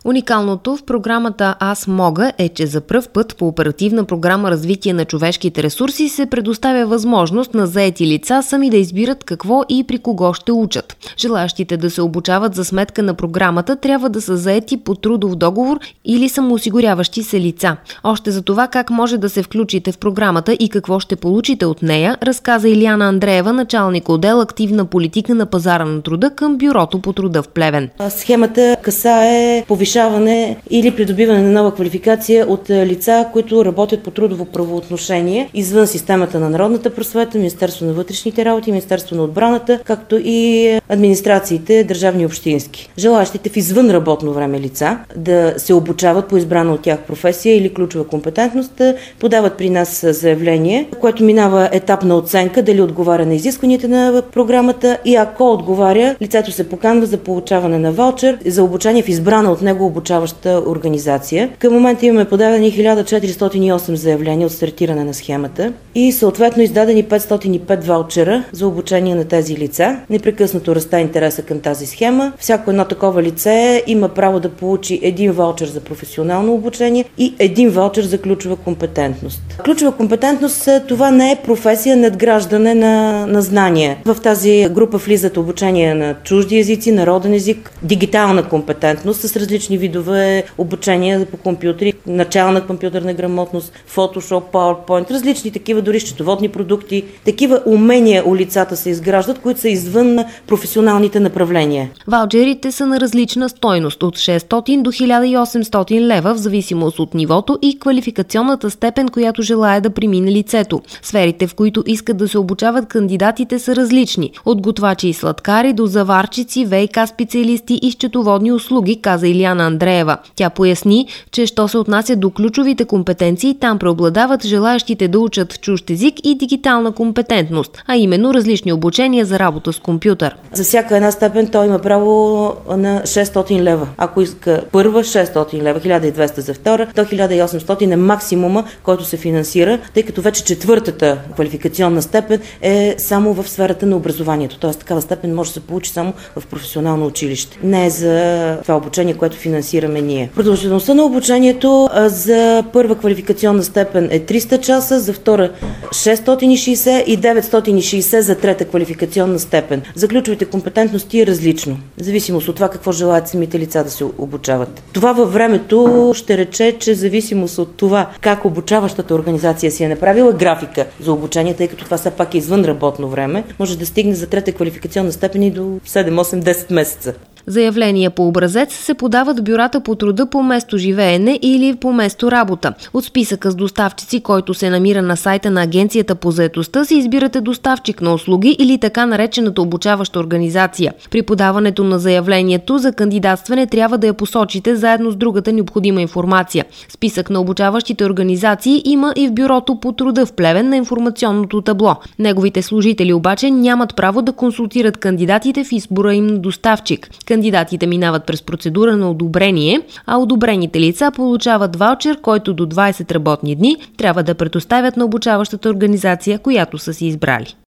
Уникалното в програмата Аз мога е, че за пръв път по оперативна програма Развитие на човешките ресурси се предоставя възможност на заети лица сами да избират какво и при кого ще учат. Желаещите да се обучават за сметка на програмата трябва да са заети по трудов договор или самоосигуряващи се лица. Още за това как може да се включите в програмата и какво ще получите от нея, разказа Илияна Андреева, началник отдел активна политика на пазара на труда към Бюрото по труда в Плевен. Схемата касае повишаване или придобиване на нова квалификация от лица, които работят по трудово правоотношение извън системата на народната просвета, Министерство на вътрешните работи, Министерство на отбраната, както и администрациите, държавни и общински. Желащите в извън работно време лица да се обучават по избрана от тях професия или ключова компетентност, подават при нас заявление, което минава етап на оценка дали отговаря на изискванията на програмата и ако отговаря, лицето се поканва за получаване на ваучер за обучение в избрана от него обучаваща организация. Към момента имаме подадени 1408 заявления от стартиране на схемата и съответно издадени 505 ваучера за обучение на тези лица. Непрекъснато расте интереса към тази схема. Всяко едно такова лице има право да получи един ваучер за професионално обучение и един ваучер за ключова компетентност. Ключова компетентност това не е професия, надграждане на знания. В тази група влизат обучение на чужди езици, народен език, дигитална компетентност с различни видове обучения по компютри, начална компютърна грамотност, Photoshop, PowerPoint, различни такива, дори счетоводни продукти. Такива умения у лицата се изграждат, които са извън професионалните направления. Ваучерите са на различна стойност от 600 до 1800 лева в зависимост от нивото и квалификационната степен, която желае да премине лицето. Сферите, в които искат да се обучават кандидатите, са различни. От готвачи и сладкари до заварчици, ВиК специалисти и счетоводни услуги, каза Илияна Андреева. Тя поясни, че що се отнася до ключовите компетенции, там преобладават желаещите да учат чужд език и дигитална компетентност, а именно различни обучения за работа с компютър. За всяка една степен той има право на 600 лева. Ако иска първа, 600 лева, 1200 за втора, то 1800 е максимума, който се финансира, тъй като вече четвъртата квалификационна степен е само в сферата на образованието. Т.е. такава степен може да се получи само в професионално училище. Не е за това обучение, което финансираме ние. Продължителността на обучението за първа квалификационна степен е 300 часа, за втора 660 и 960 за трета квалификационна степен. За ключовите компетентности е различно, в зависимост от това какво желаят самите лица да се обучават. Това във времето ще рече, че в зависимост от това как обучаващата организация си е направила графика за обучение, тъй като това все пак е извън работно време, може да стигне за трета квалификационна степен и до 7, 8, 10 месеца. Заявления по образец се подават в бюрата по труда по место живеене или по место работа. От списъка с доставчици, който се намира на сайта на Агенцията по заетостта, се избирате доставчик на услуги или така наречената обучаваща организация. При подаването на заявлението за кандидатстване трябва да я посочите заедно с другата необходима информация. Списък на обучаващите организации има и в бюрото по труда в Плевен на информационното табло. Неговите служители обаче нямат право да консултират кандидатите в избора им на доставчик. Кандидатите минават през процедура на одобрение, а одобрените лица получават ваучер, който до 20 работни дни трябва да предоставят на обучаващата организация, която са си избрали.